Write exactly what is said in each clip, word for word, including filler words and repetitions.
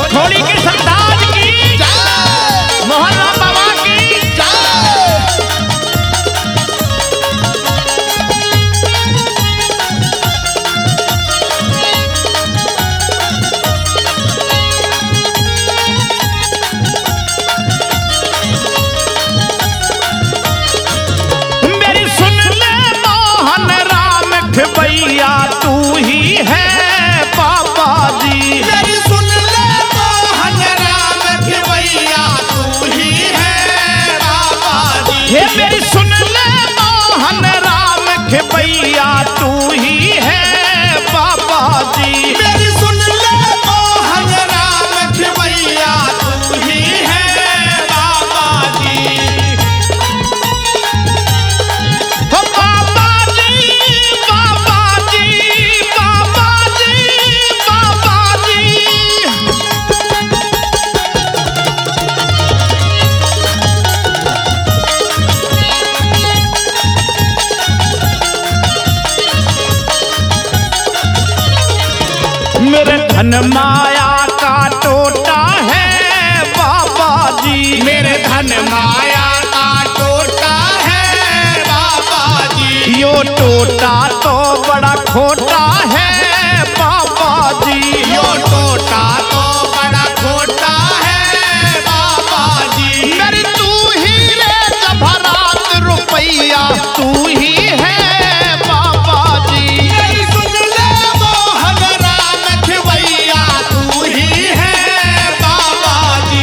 कठोली के सरताज की जय, मोहन राम बाबा की जय। मेरी सुन ले मोहन राम खबैया तू ही है बाबा जी। मेरी सुन ले मोहन राम खबैया तू ही है बाबा जी। हे मेरी सुन ले मोहन राम खबैया तू ही है बाबा जी। मेरी सुन ले मोहन राम खबैया तू ही है बाबा जी। हो बाबा जी बाबा जी बाबा जी बाबा जी। मेरे धन माया का टोटा है बाबा जी। मेरे धन माया का टोटा है बाबा जी। यो टोटा तो बड़ा खोटा है बाबा जी। यो टोटा तो बड़ा खोटा है बाबा जी। मेरी तू ही ले जभरात रुपैया तू ही है बाबा जी। मेरी सुन ले मोहन राम खबैया तू ही है बाबा जी।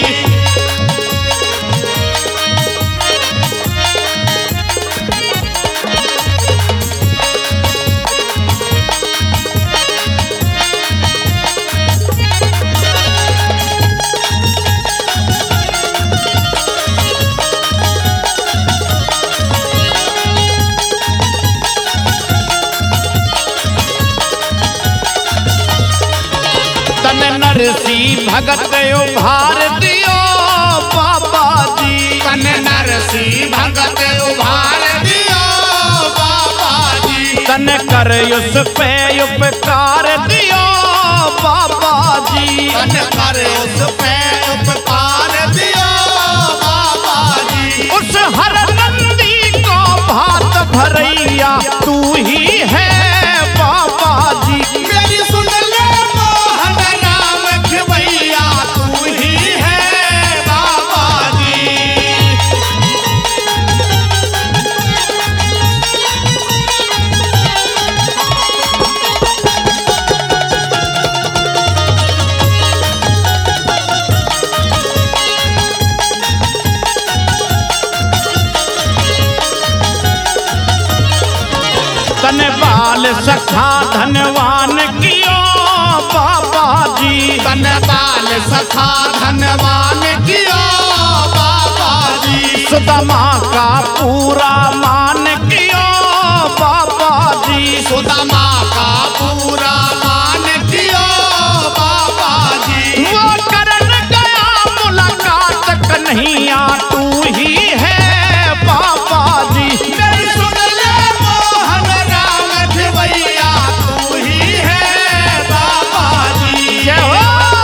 तन नरसी भगत उभार दियो बाबा जी। तन नरसी भगत उभार दियो बाबा जी। तन कर उस पे उपकार दियो बाबा जी। तन कर उस पे उपकार दियो बाबा जी। उस हर नंदी को भात भरैया तू ही है बाबा जी। मेरी सुन ले मोहन राम खबैया तू ही है बाबा जी। तन बाल सखा धनवान कियो बाबा जी। तन बाल सखा धनवान कियो बाबा जी। सुदामा का पूरा मान कियो बाबा जी। सुदामा का पूरा मान कियो बाबा जी। वो करन गया मुलाकात कन्हैया तू ही है बाबा जी। मेरी सुन ले मोहन राम खबैया तू ही है बाबा जी। जय हो।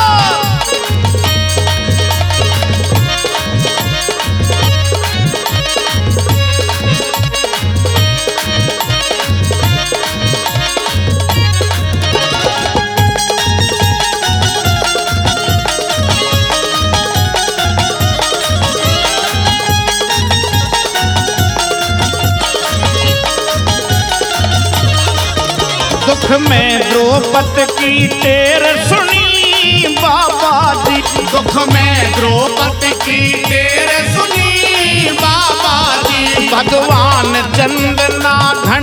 दुख में द्रौपद की टेर सुनी बाबा जी। दुख में द्रौपदी की टेर सुनी बाबा जी। भगवान चंदना घन